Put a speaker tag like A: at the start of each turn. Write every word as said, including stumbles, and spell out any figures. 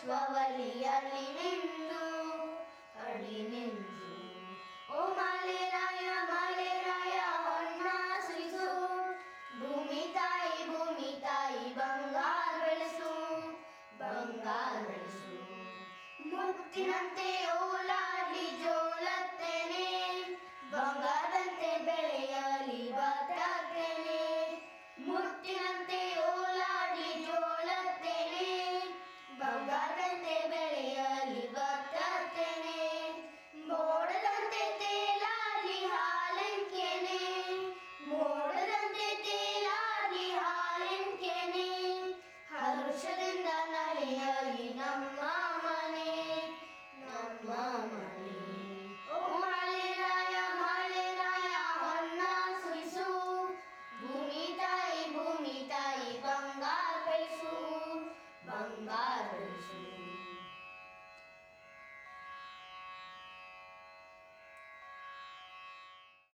A: ಅಶ್ವವಲಿಯಲ್ಲಿ ನಿಂದು ಅಡಿ ನಿಂದು ಓ ಮಲೆರಾಯ ಮಲೆರಾಯ ಹೊನ್ನಾಶ್ರಿಸು ಭೂಮಿ ತಾಯಿ ಭೂಮಿ ತಾಯಿ ಬಂಗಾರ ಬೆಳೆಸು ಬಂಗಾರ ಬೆಳೆಸು ಮುತ್ತಿನಂತೆ ಓಲಾಡಿ ಜೋಲತ್ತೇನೆ ಬಂಗಾರದಂತೆ ಬೆಳೆ